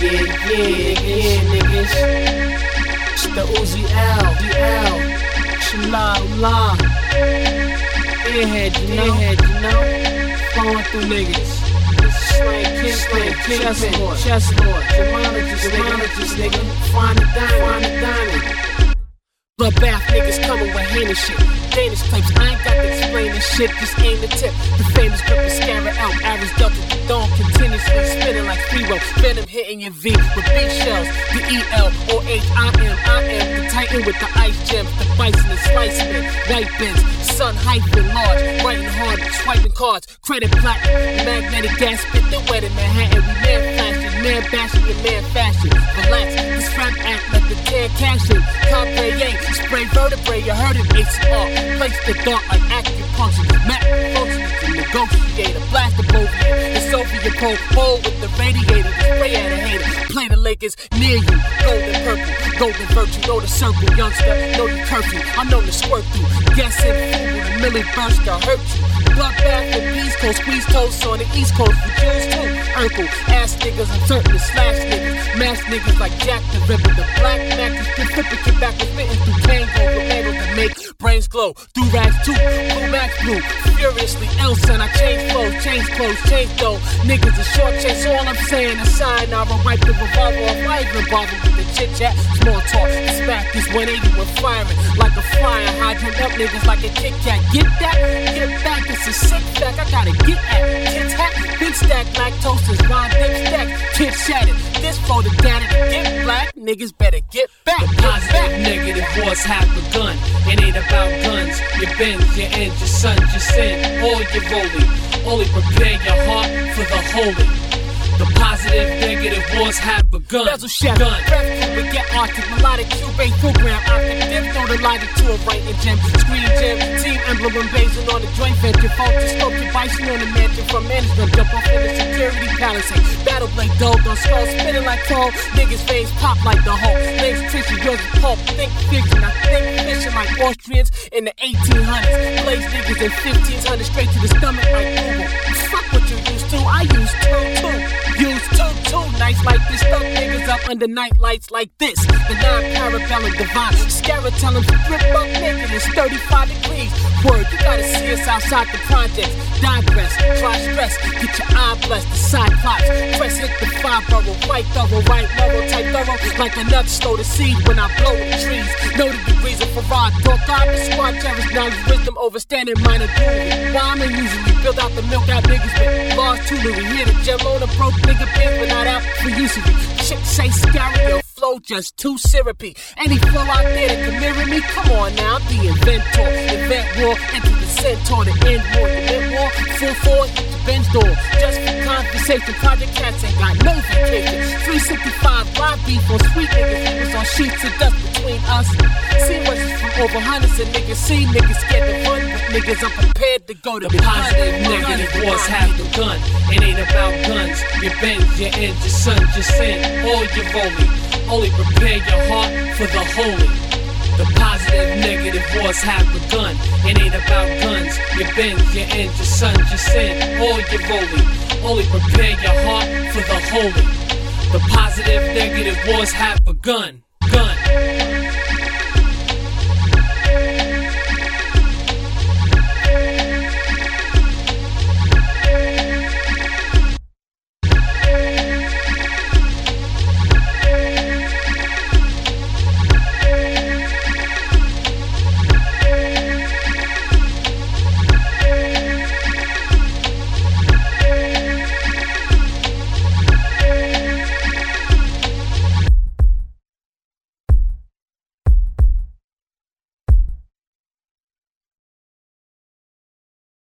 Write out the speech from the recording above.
Yeah, niggas. It's the Uzi L, Shala, Airhead, you know, flowing through niggas. Slang, chess lord, gemologist, nigga, find the diamond. Bloodbath niggas coming with heinous shit. Danish clips, I ain't got to explain this shit, just aim the tip. The famous grip of Scarra Elk, average delta, the dawn continuously spinning like Freero. Venom hitting your V with big shells. The E-L-O-H, I am the titan with the ice gems, the bison and slicemen, white bins, sun hyphen large, writing hard, swiping cards, credit platinum, magnetic gas spit, the wet in Manhattan. We man flashing, man bashing, and man fashion. Relax, this rap act like the can cashing. Comprehend, spray vertebrae, you heard it, ACR. Place the dart like acupuncture. Map function to negotiate a blast of both the Soviet pole with the radiator. The spray at a hater. Play the Lakers near you. Golden purple, golden virtue. Know the circle, youngster. Know the curfew. I'm known to squirt through. Guessing food with a milli burst can hurt you. Bloodbath from the East Coast, squeeze toast on the East Coast for Jews too. Urkel, ass niggas, I'm certain to slash niggas. Mass niggas like Jack the Ripper. The black Mac is flipping back and spitting through tango. Romero to make brains glow. Do rags too, blue max blue. Furiously ill son, I change flows, change clothes, change dough. Niggas a short chase, all I'm saying is sign. I will wipe the revolver off, I even bother with the chit chat. Small talk, smack this 180 with firing. Like a fire hydrant up niggas like a Kit Kat. Get that? Get back, it's a sick fact, I gotta get at. Kids hat, big stack, lactose is Ron Dick stack. Kids shattered, this for the data to get black. Niggas better get back. The positive, negative wars have begun. It ain't about guns, your bends, your ends, your sons, your sin, or your rolling. Only prepare your heart for the holy. The positive, negative wars have begun. Bezel chef, gun. Breath Cuba, get Arctic, melodic, Cubase, program, optic, dip, throw the logic to a right and gem, screen gem, team emblem emblazoned on the joint venture, focus, sculpture, bison on the mansion from management, jump off in the security palisade, battle blade, dog on skull, spinning like coal, niggas' face pop like the Hulk, legs tissue, yours is pulp, think fiction, I think fishing like Austrians in the 1800s, blaze niggas in 1500s, straight to the stomach like Google. Fuck what you used to, I used to too. Use two nights like this, stuck niggas up under night lights like this. The non-parabellum divine, Scarra tell them to grip up naked, it's 35 degrees. Word, you gotta see us outside the projects. Digress, try stress, get your eye blessed, the cyclops. Press hit the 5-borough, white thorough, right thorough, type thorough. Like a nut slow to seed when I blow the trees. Know the degrees of Farad, talk out the squad, cherish knowledge, wisdom, overstanding, minor jewelry. Rhyming usually build out the milk out niggas with large tutory. Here the gem on the broke nigga pins, but not out for usury. Shit say scary, your flow just too syrupy. Any flow out there that can mirror me, come on now, I'm the inventor. Invent war, enter the centaur, the end war, the mid war, full forward, hit the bench door. Just for conversation, Project Cats ain't got no vacation. 365 live beef on sweet niggas, niggas on sheets of dust between us. See what's from over hundreds of niggas, see niggas scared to run, but niggas are prepared to go to the positive, negative wars have begun. It ain't about guns, your bends, your ends, your sons, your sin, or your rolling. Only prepare your heart for the holy. The positive, negative wars have begun. It ain't about guns, your bends, your ends, your sons, your sin, or your rolling. Only prepare your heart for the holy. The positive, negative wars have begun.